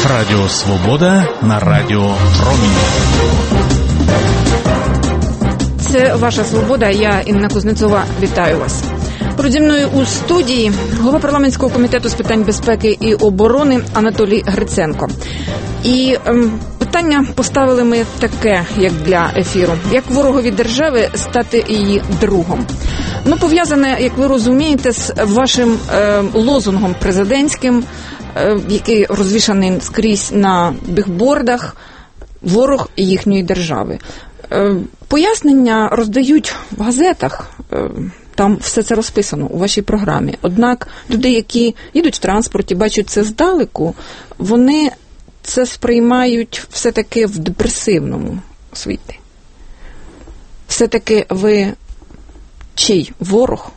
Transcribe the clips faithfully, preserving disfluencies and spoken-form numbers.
Радіо Свобода на Радіо Промінь. Це «Ваша Свобода». Я, Інна Кузнецова, вітаю вас. Поруч зі мною у студії голова парламентського комітету з питань безпеки і оборони Анатолій Гриценко. І ем, питання поставили ми таке, як для ефіру. Як ворогові держави стати її другом? Ну, пов'язане, як ви розумієте, з вашим е, лозунгом президентським, е, який розвішаний скрізь на бігбордах «Ворог їхньої держави». Е, пояснення роздають в газетах, е, там все це розписано у вашій програмі. Однак люди, які їдуть в транспорті, бачать це здалеку, вони це сприймають все-таки в депресивному світі. Все-таки ви чий ворог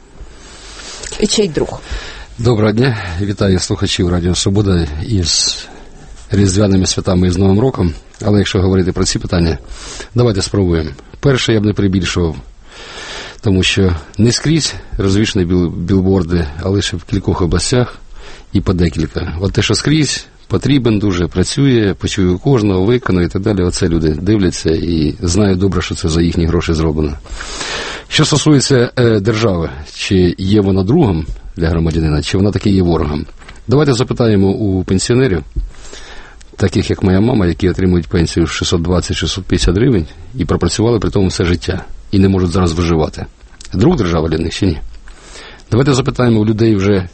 і чий друг? Доброго дня. Вітаю слухачів Радіо Свобода із Різдвяними святами і з Новим роком. Але якщо говорити про ці питання, давайте спробуємо. Перше, я б не перебільшував, тому що не скрізь розвішені біл, білборди, а лише в кількох областях і по декілька. От те, що скрізь, потрібен дуже, працює, почує кожного, виконує і так далі. Оце люди дивляться і знають добре, що це за їхні гроші зроблено. Що стосується е, держави, чи є вона другом для громадянина, чи вона таки є ворогом? Давайте запитаємо у пенсіонерів, таких як моя мама, які отримують пенсію шістсот двадцять - шістсот п'ятдесят гривень і пропрацювали при тому все життя, і не можуть зараз виживати. Друг держава для них чи ні? Давайте запитаємо у людей вже,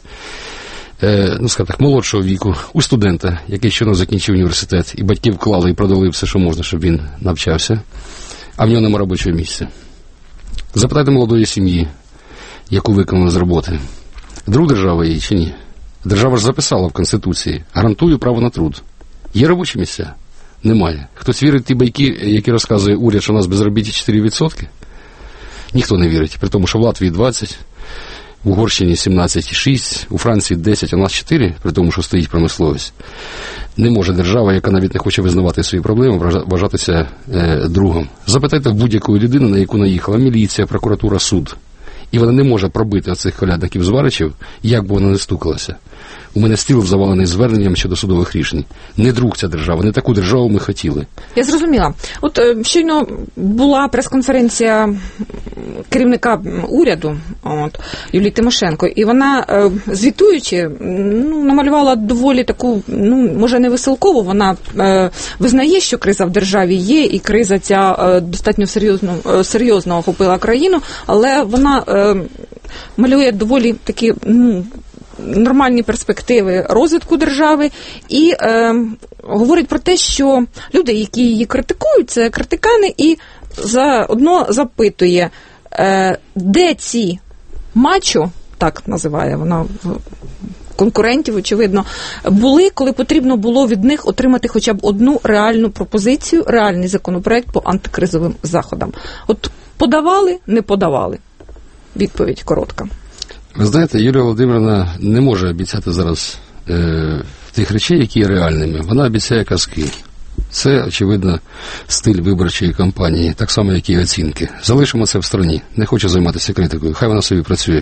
е, ну, скажімо так, молодшого віку, у студента, який щойно закінчив університет, і батьки вклали і продали все, що можна, щоб він навчався, а в нього нема робочого місця. Запитайте молодої сім'ї, яку виконали з роботи. Друг держави її чи ні? Держава ж записала в Конституції: гарантую право на труд. Є робочі місця? Немає. Хтось вірить в ті байки, які розказує уряд, що у нас безробіття чотири відсотки? Ніхто не вірить. При тому, що в Латвії двадцять, в Угорщині сімнадцять цілих шість десятих, у Франції десять, а у нас чотири, при тому, що стоїть промисловість. Не може держава, яка навіть не хоче визнавати свої проблеми, вважатися е, другом. Запитайте в будь-якої людини, на яку наїхала міліція, прокуратура, суд. І вона не може пробити оцих колядників зваричів, як би вона не стукалася. У мене стіл завалений зверненням щодо судових рішень. Не друг ця держава, не таку державу ми хотіли. Я зрозуміла. От щойно була прес-конференція керівника уряду, от, Юлії Тимошенко, і вона, звітуючи, ну, намалювала доволі таку, ну, може, не веселкову, вона е, визнає, що криза в державі є, і криза ця е, достатньо серйозно, е, серйозно охопила країну, але вона е, малює доволі такі, ну, нормальні перспективи розвитку держави і е, говорить про те, що люди, які її критикують, це критикани, і заодно запитує, е, де ці мачо, так називає вона конкурентів, очевидно, були, коли потрібно було від них отримати хоча б одну реальну пропозицію, реальний законопроект по антикризовим заходам. От подавали, не подавали? Відповідь коротка. Ви знаєте, Юлія Володимирівна не може обіцяти зараз е, тих речей, які є реальними. Вона обіцяє казки. Це, очевидно, стиль виборчої кампанії, так само, як і оцінки. Залишимо це в стороні. Не хочу займатися критикою. Хай вона собі працює.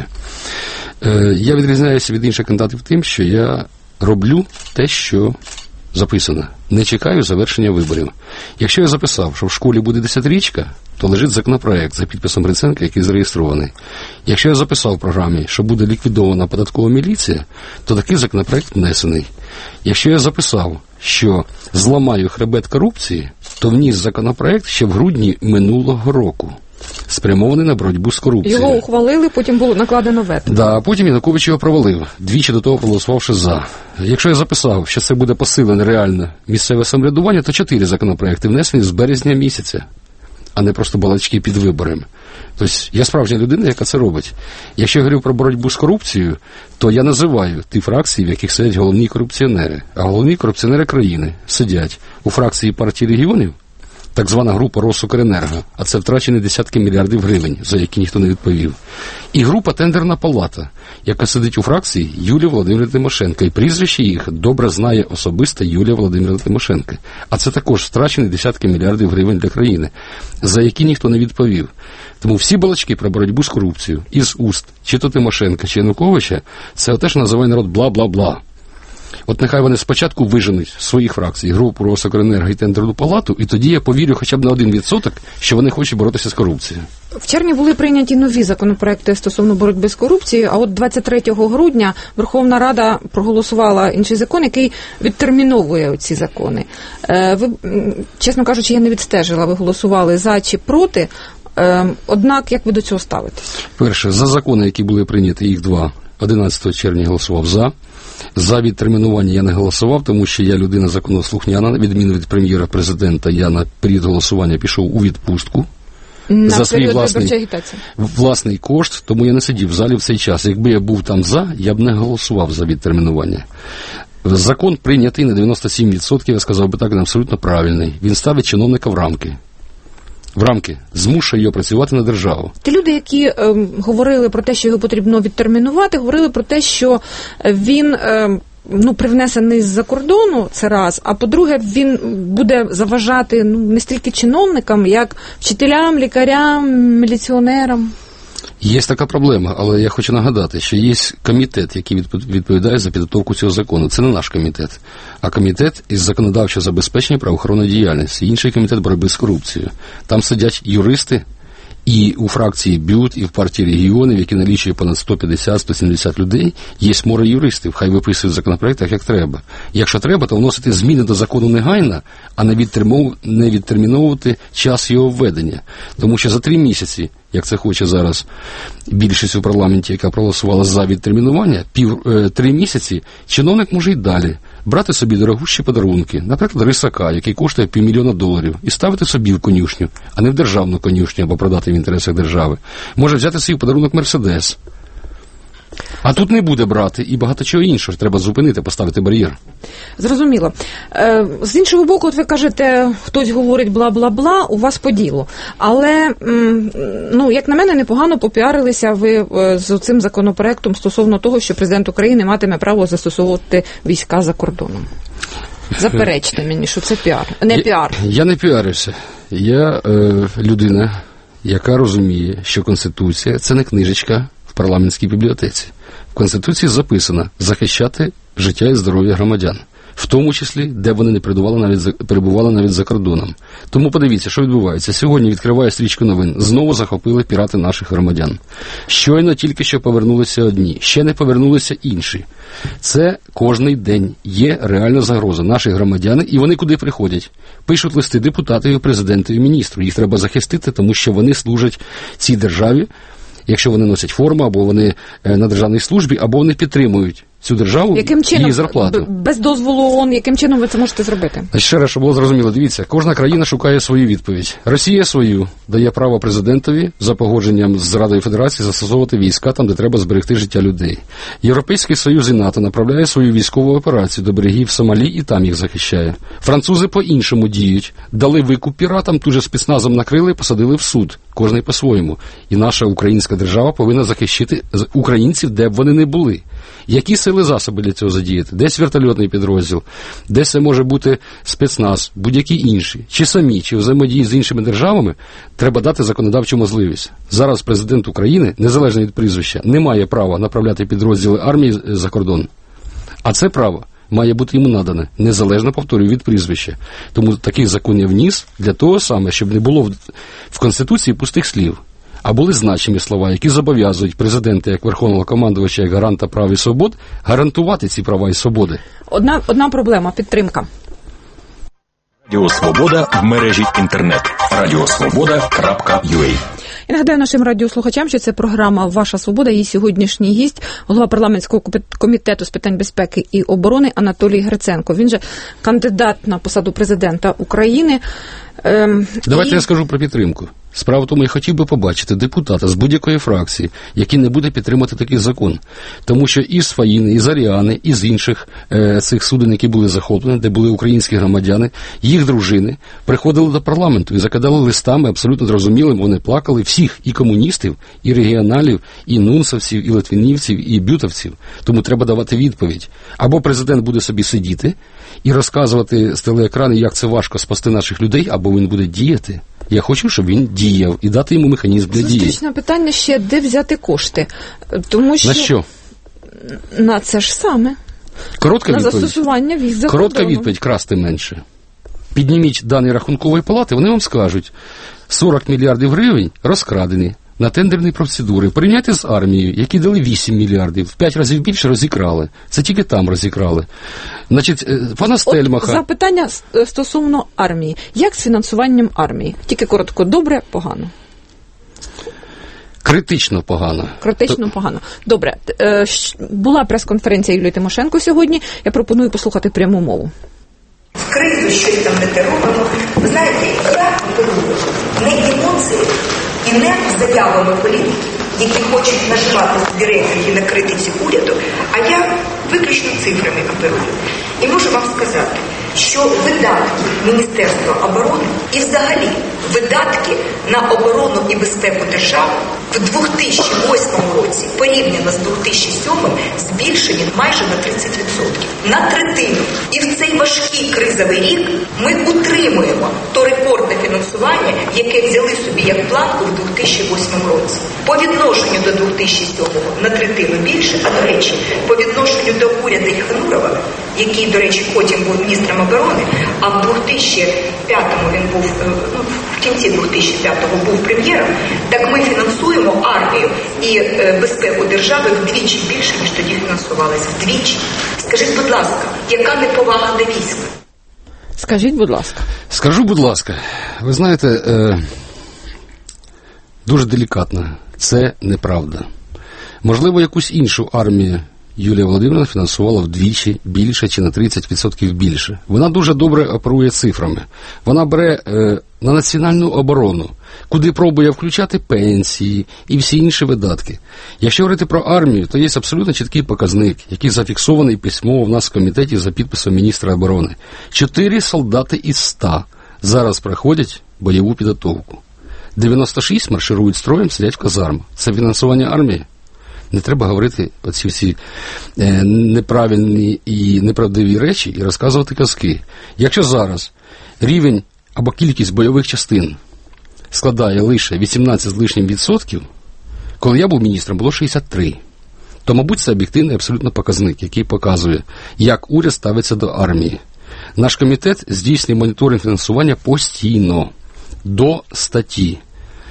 Е, я відрізняюся від інших кандидатів тим, що я роблю те, що записано. Не чекаю завершення виборів. Якщо я записав, що в школі буде десятирічка, то лежить законопроект за підписом Гриценка, який зареєстрований. Якщо я записав в програмі, що буде ліквідована податкова міліція, то такий законопроект внесений. Якщо я записав, що зламаю хребет корупції, то вніс законопроект ще в грудні минулого року, спрямований на боротьбу з корупцією. Його ухвалили, потім було накладено вето. Да, а потім Янукович його провалив, двічі до того проголосувавши за. Якщо я записав, що це буде посилене реальне місцеве самоврядування, то чотири законопроекти внесені з березня місяця, а не просто балачки під виборами. Тобто я справжня людина, яка це робить. Якщо я говорю про боротьбу з корупцією, то я називаю ті фракції, в яких сидять головні корупціонери. А головні корупціонери країни сидять у фракції партії регіонів, так звана група Росукренерго, а це втрачені десятки мільярдів гривень, за які ніхто не відповів. І група Тендерна палата, яка сидить у фракції Юлії Володимирівни Тимошенко. І прізвище їх добре знає особисто Юлія Володимирівна Тимошенко. А це також втрачені десятки мільярдів гривень для країни, за які ніхто не відповів. Тому всі балачки про боротьбу з корупцією із уст, чи то Тимошенка, чи Януковича, це те, що називає народ бла-бла-бла. От нехай вони спочатку виженуть своїх фракцій, групу Росокренерго і Тендерну палату, і тоді я повірю хоча б на один відсоток, що вони хочуть боротися з корупцією. В червні були прийняті нові законопроекти стосовно боротьби з корупцією, а от двадцять третього грудня Верховна Рада проголосувала інший закон, який відтерміновує ці закони. Ви, чесно кажучи, я не відстежила, ви голосували за чи проти, однак як ви до цього ставитесь? Перше, за закони, які були прийняті, їх два. одинадцятого червня голосував за. За відтермінування я не голосував, тому що я людина законослухняна, на відміну від прем'єра-президента, я на період голосування пішов у відпустку. На за свій власний, власний кошт, тому я не сидів в залі в цей час. Якби я був там за, я б не голосував за відтермінування. Закон прийнятий на дев'яносто сім відсотків, я сказав би так, він абсолютно правильний. Він ставить чиновника в рамки. В рамки, змушує його працювати на державу. Ті люди, які е, говорили про те, що його потрібно відтермінувати, говорили про те, що він е, ну, привнесений з-за кордону, це раз, а по-друге, він буде заважати ну, не стільки чиновникам, як вчителям, лікарям, міліціонерам. Є така проблема, але я хочу нагадати, що є комітет, який відповідає за підготовку цього закону. Це не наш комітет, а комітет із законодавчого забезпечення правоохоронної діяльності. Інший комітет боротьби з корупцією. Там сидять юристи, і у фракції БЮТ, і в партії регіонів, які налічує понад сто п'ятдесят - сто сімдесят людей, є море юристів, хай виписують законопроект так, як треба. Якщо треба, то вносити зміни до закону негайно, а не, не відтерміновувати час його введення. Тому що за три місяці, як це хоче зараз більшість у парламенті, яка проголосувала за відтермінування, пів, е, три місяці чиновник може й далі брати собі дорогущі подарунки, наприклад, рисака, який коштує півмільйона доларів, і ставити собі в конюшню, а не в державну конюшню, або продати в інтересах держави. Може взяти свій подарунок Мерседес. А тут не буде брати і багато чого іншого. Треба зупинити, поставити бар'єр. Зрозуміло. З іншого боку, от ви кажете, хтось говорить бла-бла-бла, у вас по ділу. Але, ну, як на мене, непогано попіарилися ви з цим законопроектом стосовно того, що президент України матиме право застосовувати війська за кордоном. Заперечте мені, що це піар, не піар. Я, я не піарився. Я е, людина, яка розуміє, що Конституція – це не книжечка в парламентській бібліотеці. В Конституції записано захищати життя і здоров'я громадян, в тому числі, де вони не перебували навіть, перебували навіть за кордоном. Тому подивіться, що відбувається. Сьогодні відкриває стрічку новин. Знову захопили пірати наших громадян. Щойно тільки що повернулися одні, ще не повернулися інші. Це кожний день є реальна загроза. Наші громадяни, і вони куди приходять? Пишуть листи депутатові, президентові, міністру. Їх треба захистити, тому що вони служать цій державі, якщо вони носять форму, або вони на державній службі, або вони підтримують цю державу, яким чином, її зарплату. Без дозволу ООН, яким чином ви це можете зробити? Ще раз, щоб було зрозуміло, дивіться, кожна країна шукає свою відповідь. Росія свою дає право президентові за погодженням з Радою Федерації застосовувати війська там, де треба зберегти життя людей. Європейський Союз і НАТО направляє свою військову операцію до берегів Сомалі і там їх захищає. Французи по-іншому діють. Дали викуп піратам, тут же спецназом накрили і посадили в суд. Кожний по-своєму. І наша українська держава повинна захищати українців, де б вони не були. Які сили засоби для цього задіяти? Десь вертольотний підрозділ, десь це може бути спецназ, будь-які інші. Чи самі, чи взаємодії з іншими державами, треба дати законодавчу можливість. Зараз президент України, незалежно від прізвища, не має права направляти підрозділи армії за кордон. А це право має бути йому надане, незалежно, повторюю, від прізвища. Тому такий закон я вніс для того саме, щоб не було в, в Конституції пустих слів, а були значимі слова, які зобов'язують президента як верховного командувача, як гаранта прав і свобод, гарантувати ці права і свободи. Одна, одна проблема – підтримка. Радіо Свобода в мережі інтернет. радіосвобода крапка ю а. І нагадаю нашим радіослухачам, що це програма «Ваша свобода». Її сьогоднішній гість – голова парламентського комітету з питань безпеки і оборони Анатолій Гриценко. Він же кандидат на посаду президента України. Ем, Давайте і... я скажу про підтримку. Справа в тому, я хотів би побачити депутата з будь-якої фракції, який не буде підтримати такий закон. Тому що і з Фаїни, і з Аріани, і з інших е, цих суден, які були захоплені, де були українські громадяни, їх дружини приходили до парламенту і закидали листами абсолютно зрозумілим, вони плакали всіх, і комуністів, і регіоналів, і нунсовців, і литвинівців, і бютовців. Тому треба давати відповідь. Або президент буде собі сидіти і розказувати з телеекрану, як це важко спасти наших людей, або він буде діяти. Я хочу, щоб він діяв і дати йому механізм для дії. Зустрічне питання ще, де взяти кошти? Тому що... На що? На це ж саме. Коротка на відповідь. застосування віз за Коротка кордоном. відповідь – красти менше. Підніміть дані Рахункової палати, вони вам скажуть, сорок мільярдів гривень розкрадені на тендерні процедури. Порівняйте з армією, які дали вісім мільярдів, в п'ять разів більше розікрали. Це тільки там розікрали. Значить, пана Стельмаха... От запитання стосовно армії. Як з фінансуванням армії? Тільки коротко, добре, погано? Критично погано. Критично То... погано. Добре. Була прес-конференція Юлії Тимошенко сьогодні. Я пропоную послухати пряму мову. В кризу щось там не те робимо. Ви знаєте, я оперую не емоції і не заявами політиків, які хочуть наживати собі рейтинги на критиці уряду, а я виключно цифрами оперую. І можу вам сказати, що видатки Міністерства оборони і взагалі видатки на оборону і безпеку держави в дві тисячі восьмому році порівняно з дві тисячі сьомим збільшені майже на тридцять відсотків. На третину. І в цей важкий кризовий рік ми утримуємо то рекордне фінансування, яке взяли собі як планку в дві тисячі восьмому році. По відношенню до дві тисячі сьомого на третину більше, а до речі, по відношенню до уряду Єханурова, який, до речі, потім був міністром оборони, а в дві тисячі п'ятому він був, ну, в кінці дві тисячі п'ятого був прем'єром, так ми фінансуємо армію і е, безпеку держави вдвічі більше, ніж тоді фінансувалися. Вдвічі. Скажіть, будь ласка, яка неповага до війська? Скажіть, будь ласка. Скажу, будь ласка. Ви знаєте, е, дуже делікатно. Це неправда. Можливо, якусь іншу армію Юлія Володимирівна фінансувала вдвічі більше чи на тридцять відсотків більше. Вона дуже добре оперує цифрами. Вона бере е, на національну оборону, куди пробує включати пенсії і всі інші видатки. Якщо говорити про армію, то є абсолютно чіткий показник, який зафіксований письмово в нас в комітеті за підписом міністра оборони. Чотири солдати із ста зараз проходять бойову підготовку. дев'яносто шість марширують строєм, сидять в казармах. Це фінансування армії. Не треба говорити оці всі е, неправильні і неправдиві речі і розказувати казки. Якщо зараз рівень або кількість бойових частин складає лише вісімнадцять з лишнім відсотків, коли я був міністром, було шістдесят три. То, мабуть, це об'єктивний абсолютно показник, який показує, як уряд ставиться до армії. Наш комітет здійснює моніторинг фінансування постійно, до статті.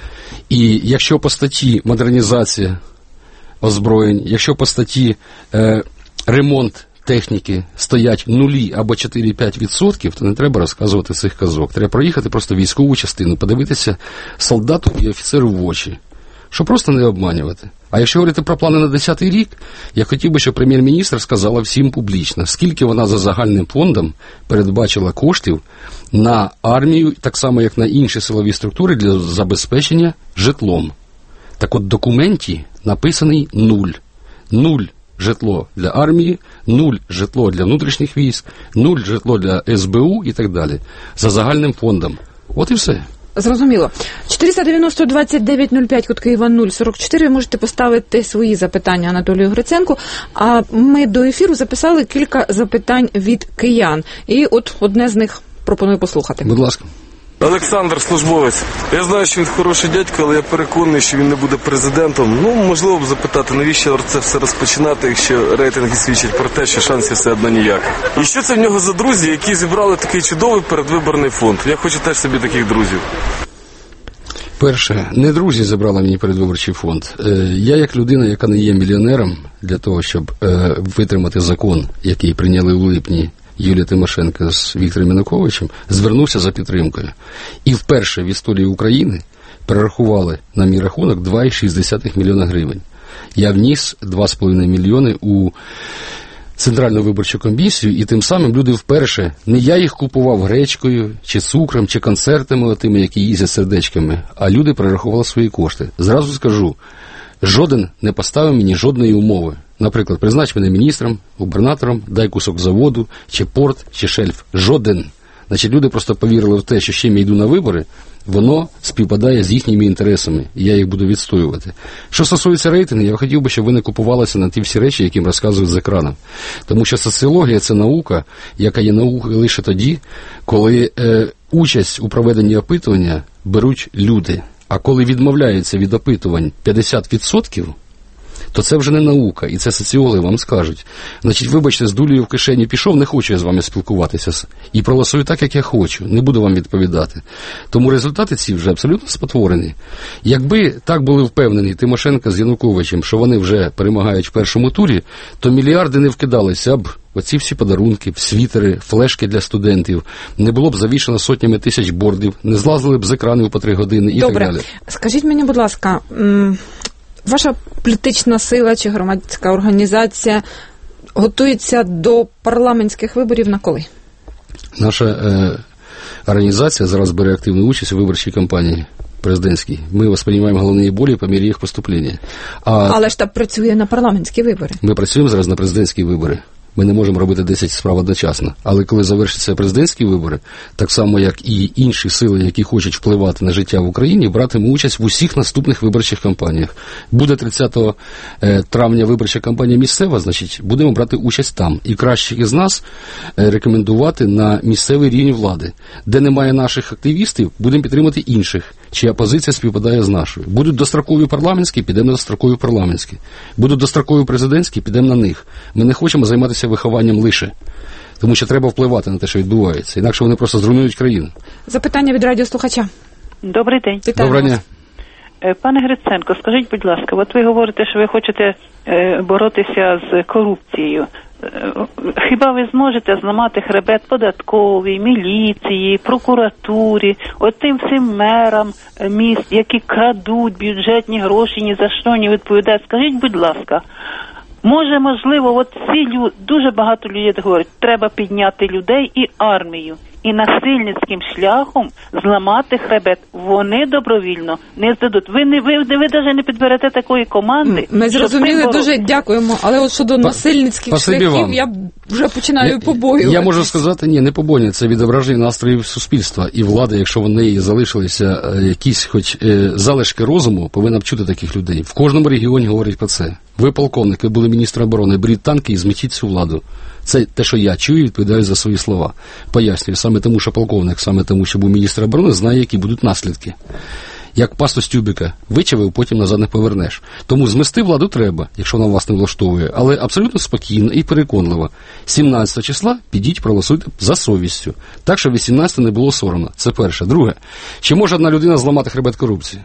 І якщо по статті модернізація озброєнь, якщо по статті е, ремонт техніки стоять нулі або чотири-п'ять відсотків, то не треба розказувати цих казок. Треба проїхати просто військову частину, подивитися солдату і офіцеру в очі, щоб просто не обманювати. А якщо говорити про плани на десятий рік, я хотів би, щоб прем'єр-міністр сказала всім публічно, скільки вона за загальним фондом передбачила коштів на армію, так само, як на інші силові структури для забезпечення житлом. Так от в документі написаний нуль. Нуль житло для армії, нуль житло для внутрішніх військ, нуль житло для ес бе у і так далі. За загальним фондом. От і все. Зрозуміло. чотириста дев'яносто двадцять дев'ять нуль п'ять, код Києва нуль сорок чотири. Ви можете поставити свої запитання Анатолію Гриценку. А ми до ефіру записали кілька запитань від киян. І от одне з них пропоную послухати. Будь ласка. Олександр, службовець. Я знаю, що він хороший дядько, але я переконаний, що він не буде президентом. Ну, можливо б запитати, навіщо це все розпочинати, якщо рейтинги свідчать про те, що шансів все одно ніяких. І що це в нього за друзі, які зібрали такий чудовий передвиборний фонд? Я хочу теж собі таких друзів. Перше, не друзі забрали мені передвиборчий фонд. Я, як людина, яка не є мільйонером, для того, щоб витримати закон, який прийняли у липні Юлія Тимошенко з Віктором Януковичем, звернувся за підтримкою. І вперше в історії України перерахували на мій рахунок два цілих шість десятих мільйона гривень. Я вніс два з половиною мільйони у Центральну виборчу комісію, і тим самим люди вперше, не я їх купував гречкою, чи цукром, чи концертами тими, які їздять сердечками, а люди перерахували свої кошти. Зразу скажу, жоден не поставив мені жодної умови. Наприклад, признач мене міністром, губернатором, дай кусок заводу, чи порт, чи шельф. Жоден. Значить, люди просто повірили в те, що ще я йду на вибори, воно співпадає з їхніми інтересами, і я їх буду відстоювати. Що стосується рейтингів, я хотів би, щоб ви не купувалися на ті всі речі, які розказують з екрану. Тому що соціологія – це наука, яка є наукою лише тоді, коли е, участь у проведенні опитування беруть люди. А коли відмовляються від опитувань п'ятдесят відсотків, то це вже не наука, і це соціологи вам скажуть. Значить, вибачте, з дулею в кишені пішов, не хочу я з вами спілкуватися. І проголосую так, як я хочу, не буду вам відповідати. Тому результати ці вже абсолютно спотворені. Якби так були впевнені Тимошенко з Януковичем, що вони вже перемагають в першому турі, то мільярди не вкидалися б оці всі подарунки, світери, флешки для студентів, не було б завішано сотнями тисяч бордів, не злазили б з екранів по три години і Добре. так далі. Скажіть мені, будь ласка, ваша політична сила чи громадська організація готується до парламентських виборів на коли? Наша е, організація зараз бере активну участь у виборчій кампанії президентській. Ми восприймаємо головні болі по мірі їх поступлення. А Але штаб працює на парламентські вибори. Ми працюємо зараз на президентські вибори. Ми не можемо робити десять справ одночасно. Але коли завершаться президентські вибори, так само, як і інші сили, які хочуть впливати на життя в Україні, братимуть участь в усіх наступних виборчих кампаніях. Буде тридцятого травня виборча кампанія місцева, значить, будемо брати участь там. І краще із нас рекомендувати на місцевий рівень влади. Де немає наших активістів, будемо підтримати інших, чия позиція співпадає з нашою. Будуть дострокові парламентські, підемо на дострокові парламентські. Будуть дострокові президентські, підемо на них. Ми не хочемо займатися вихованням лише. Тому що треба впливати на те, що відбувається. Інакше вони просто зруйнують країну. Запитання від радіослухача. Добрий день. Доброго дня. Пане Гриценко, скажіть, будь ласка, от ви говорите, що ви хочете боротися з корупцією. Хіба ви зможете зламати хребет податковій, міліції, прокуратурі, отим всім мерам міст, які крадуть бюджетні гроші, ні за що не відповідають? Скажіть, будь ласка, може, можливо, от всі люди, дуже багато людей говорять, треба підняти людей і армію. І насильницьким шляхом зламати хребет. Вони добровільно не здадуть. Ви не ви, ви, ви навіть не підберете такої команди. Ми зрозуміли, дуже дякуємо. Але от щодо насильницьких Спасибі шляхів, вам. я вже починаю я, побоюватися. Я можу сказати, ні, не побоювання. Це відображення настроїв суспільства. І влада, якщо в неї залишилися е, якісь хоч е, залишки розуму, повинна б чути таких людей. В кожному регіоні говорять про це. Ви, полковник, ви були міністром оборони, беріть танки і зметіть цю владу. Це те, що я чую, відповідаю за свої слова. Пояснюю, саме тому, що полковник, саме тому, що був міністр оборони, знає, які будуть наслідки. Як пасту з тюбика вичавив, потім назад не повернеш. Тому змести владу треба, якщо вона вас не влаштовує, але абсолютно спокійно і переконливо. сімнадцятого числа підіть, проголосуйте за совістю. Так, щоб вісімнадцятого не було соромно. Це перше. Друге. Чи може одна людина зламати хребет корупції?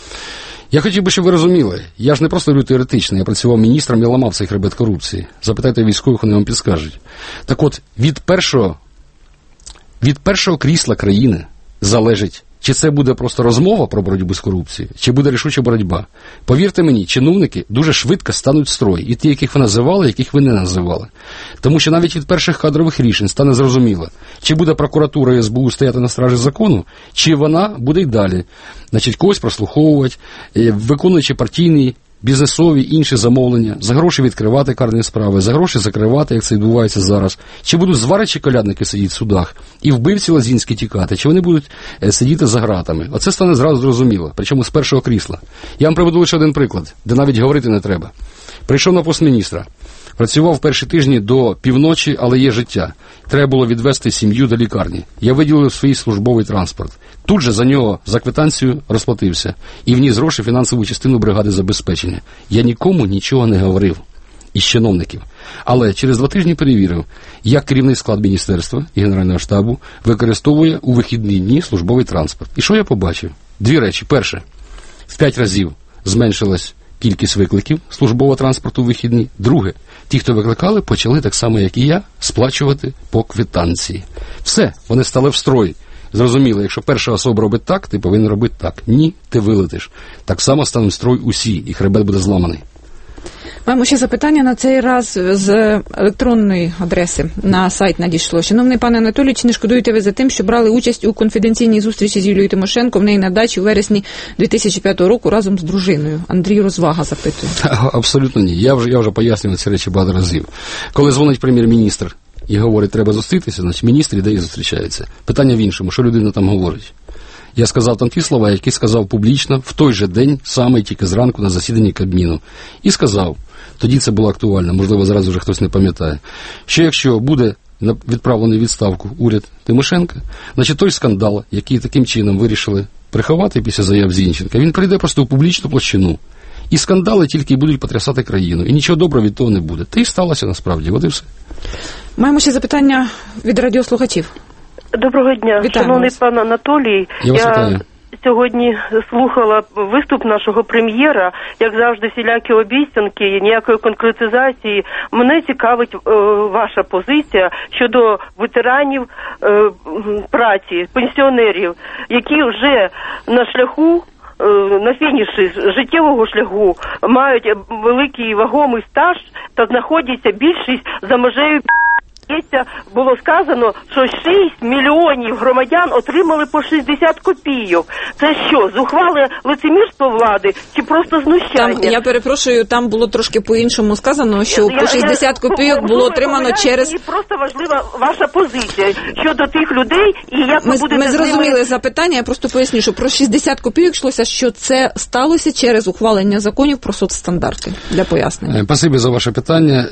Я хотів би, щоб ви розуміли, я ж не просто говорю теоретично, я працював міністром, я ламав цей хребет корупції. Запитайте військових, вони вам підскажуть. Так от, від першого, від першого крісла країни залежить, чи це буде просто розмова про боротьбу з корупцією, чи буде рішуча боротьба. Повірте мені, чиновники дуже швидко стануть в строй. І ті, яких ви називали, яких ви не називали. Тому що навіть від перших кадрових рішень стане зрозуміло, чи буде прокуратура і ес бе у стояти на стражі закону, чи вона буде й далі. Значить, когось прослуховувати, виконуючи партійні, бізнесові, інші замовлення, за гроші відкривати карні справи, за гроші закривати, як це відбувається зараз. Чи будуть зваричі колядники сидіти в судах і вбивці лазінські тікати, чи вони будуть сидіти за ґратами. Оце стане зразу зрозуміло, причому з першого крісла. Я вам приведу лише один приклад, де навіть говорити не треба. Прийшов на пост міністра, працював перші тижні до півночі, але є життя. Треба було відвезти сім'ю до лікарні. Я виділив свій службовий транспорт. Тут же за нього, за квитанцію, розплатився. І вніс гроші фінансову частину бригади забезпечення. Я нікому нічого не говорив із чиновників. Але через два тижні перевірив, як керівний склад міністерства і Генерального штабу використовує у вихідні дні службовий транспорт. І що я побачив? Дві речі. Перше, в п'ять разів зменшилась кількість викликів службового транспорту у вихідні. Друге, ті, хто викликали, почали так само, як і я, сплачувати по квитанції. Все, вони стали в строй. Зрозуміло, якщо перша особа робить так, ти повинен робити так. Ні, ти вилетиш. Так само стануть в строй усі, і хребет буде зламаний. Маємо ще запитання на цей раз з електронної адреси на сайт надійшло. Шановний пане Анатолій, чи не шкодуєте ви за тим, що брали участь у конфіденційній зустрічі з Юлією Тимошенко в неї на дачі у вересні дві тисячі п'ятого року разом з дружиною? Андрій Розвага запитує. Абсолютно ні. Я вже, я вже пояснював ці речі багато разів. Коли дзвонить прем'єр-міністр і говорить, треба зустрітися, значить міністр іде і зустрічається. Питання в іншому, що людина там говорить. Я сказав там ті слова, які сказав публічно в той же день, саме тільки зранку на засіданні Кабміну. І сказав, тоді це було актуально, можливо, зараз вже хтось не пам'ятає, що якщо буде відправлений у відставку уряд Тимошенка, значить той скандал, який таким чином вирішили приховати після заяв Зінченка, він прийде просто у публічну площину. І скандали тільки будуть потрясати країну. І нічого доброго від того не буде. Та й сталося насправді, от і все. Маємо ще запитання від радіослухачів. Доброго дня, Вітаємо шановний вас. пан Анатолій. Я вас вітаю. Сьогодні слухала виступ нашого прем'єра, як завжди, всілякі обіцянки, ніякої конкретизації. Мене цікавить е, ваша позиція щодо ветеранів е, праці, пенсіонерів, які вже на шляху, е, на фініші життєвого шляху мають великий вагомий стаж та знаходяться більшість за межею. Було сказано, що шість мільйонів громадян отримали по шістдесят копійок. Це що, зухвале лицемірство влади чи просто знущання? Там, я перепрошую, там було трошки по-іншому сказано, що я, по шістдесят я, копійок було отримано через... Мені просто важлива ваша позиція щодо тих людей і як ви ми, будете... Ми зрозуміли ними... запитання, я просто поясню, що про шістдесят копійок йшлося, що це сталося через ухвалення законів про соцстандарти. Для пояснення. Спасибі за ваше питання.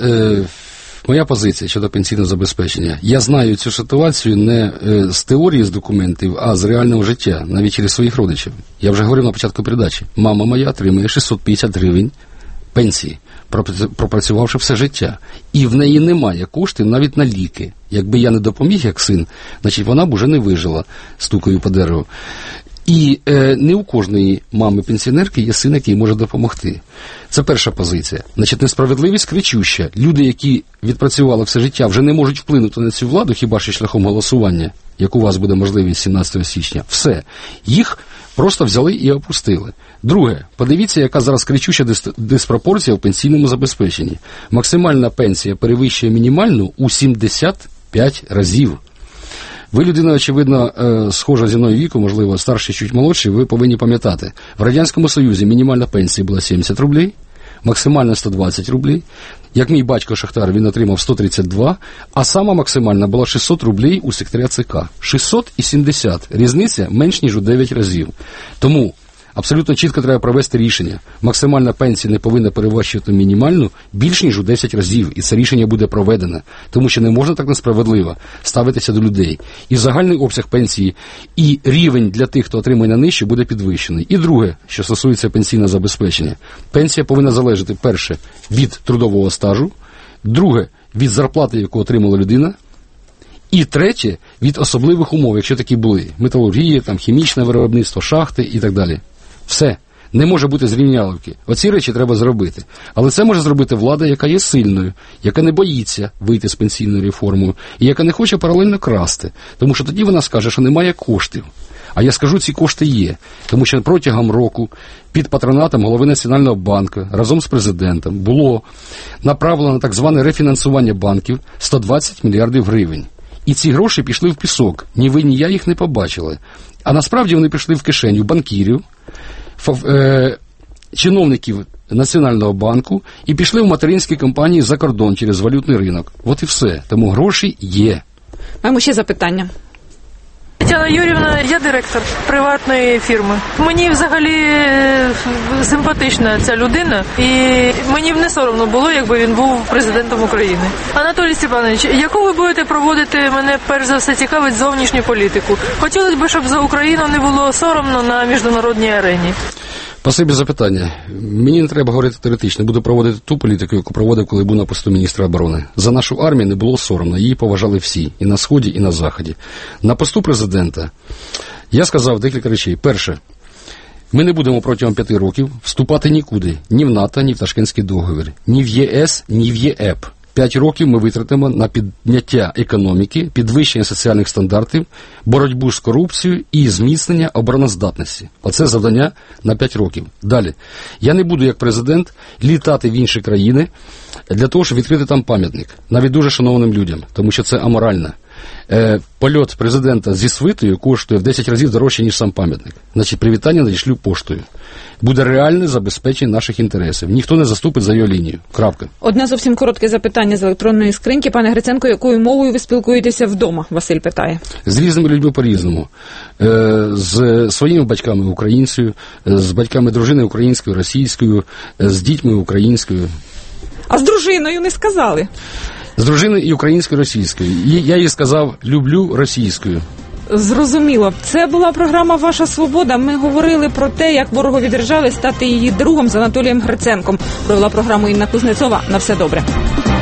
Моя позиція щодо пенсійного забезпечення. Я знаю цю ситуацію не з теорії, з документів, а з реального життя, навіть через своїх родичів. Я вже говорив на початку передачі. Мама моя отримує шістсот п'ятдесят гривень пенсії, пропрацювавши все життя. І в неї немає коштів навіть на ліки. Якби я не допоміг, як син, значить вона б уже не вижила, стукою по дереву. І е, не у кожної мами-пенсіонерки є син, який може допомогти. Це перша позиція. Значить, несправедливість кричуща. Люди, які відпрацювали все життя, вже не можуть вплинути на цю владу, хіба що шляхом голосування, як у вас буде можливість сімнадцятого січня. Все. Їх просто взяли і опустили. Друге, подивіться, яка зараз кричуща дис- диспропорція в пенсійному забезпеченні. Максимальна пенсія перевищує мінімальну у сімдесят п'ять разів. Ви, людина, очевидно, схожа зі мною віку, можливо, старший, чуть молодший, ви повинні пам'ятати. В Радянському Союзі мінімальна пенсія була сімдесят рублей, максимальна сто двадцять рублей. Як мій батько Шахтар, він отримав сто тридцять два, а сама максимальна була шістсот рублей у секретаря ЦК. шістсот і сімдесят. Різниця менш, ніж у дев'ять разів. Тому абсолютно чітко треба провести рішення. Максимальна пенсія не повинна перевищувати мінімальну більш, ніж у десять разів. І це рішення буде проведене. Тому що не можна так несправедливо ставитися до людей. І загальний обсяг пенсії, і рівень для тих, хто отримує найнижче, буде підвищений. І друге, що стосується пенсійного забезпечення. Пенсія повинна залежати, перше, від трудового стажу, друге, від зарплати, яку отримала людина, і третє, від особливих умов, якщо такі були. Металургія, там, хімічне виробництво, шахти і так далі. Все. Не може бути зрівняловки. Оці речі треба зробити. Але це може зробити влада, яка є сильною, яка не боїться вийти з пенсійною реформою, і яка не хоче паралельно красти. Тому що тоді вона скаже, що немає коштів. А я скажу, ці кошти є. Тому що протягом року під патронатом голови Національного банку разом з президентом було направлено на так зване рефінансування банків сто двадцять мільярдів гривень. І ці гроші пішли в пісок. Ні ви, ні я їх не побачили. А насправді вони пішли в кишеню банкірів, чиновників Національного банку і пішли в материнські компанії за кордон через валютний ринок. От і все. Тому гроші є. Маємо ще запитання. Тетяна Юрівна, я директор приватної фірми. Мені взагалі симпатична ця людина, і мені б не соромно було, якби він був президентом України. Анатолій Степанович, яку ви будете проводити, мене перш за все цікавить зовнішню політику. Хотілося б, щоб за Україну не було соромно на міжнародній арені. Спасибі за питання. Мені не треба говорити теоретично. Буду проводити ту політику, яку проводив, коли був на посту міністра оборони. За нашу армію не було соромно. Її поважали всі. І на Сході, і на Заході. На посту президента я сказав декілька речей. Перше. Ми не будемо протягом п'яти років вступати нікуди. Ні в НАТО, ні в Ташкентський договір. Ні в ЄС, ні в ЄЕП. П'ять років ми витратимо на підняття економіки, підвищення соціальних стандартів, боротьбу з корупцією і зміцнення обороноздатності. Оце завдання на п'ять років. Далі. Я не буду, як президент, літати в інші країни для того, щоб відкрити там пам'ятник. Навіть дуже шановним людям, тому що це аморально. Е, польот президента зі свитою коштує в десять разів дорожче, ніж сам пам'ятник. Значить, привітання надішлю поштою. Буде реальне забезпечення наших інтересів. Ніхто не заступить за його лінію. Крапка. Одне зовсім коротке запитання з електронної скриньки. Пане Гриценко, якою мовою ви спілкуєтеся вдома? Василь питає. З різними людьми по-різному. Е, з своїми батьками українською, з батьками дружини українською, російською, з дітьми українською. А з дружиною не сказали? З дружиною і українською, російською. І я їй сказав, люблю російською. Зрозуміло. Це була програма «Ваша свобода». Ми говорили про те, як ворогові держави стати її другом з Анатолієм Гриценком. Провела програму Інна Кузнецова. На все добре.